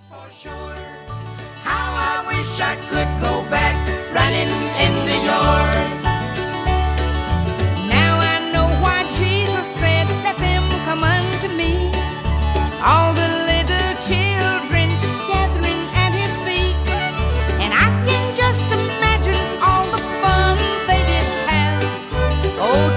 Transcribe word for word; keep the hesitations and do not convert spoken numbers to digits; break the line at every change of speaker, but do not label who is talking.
For sure. How I wish I could go back running in the yard. Now I know why Jesus said, let them come unto me, all the little children gathering at his feet. And I can just imagine all the fun they did have. Oh,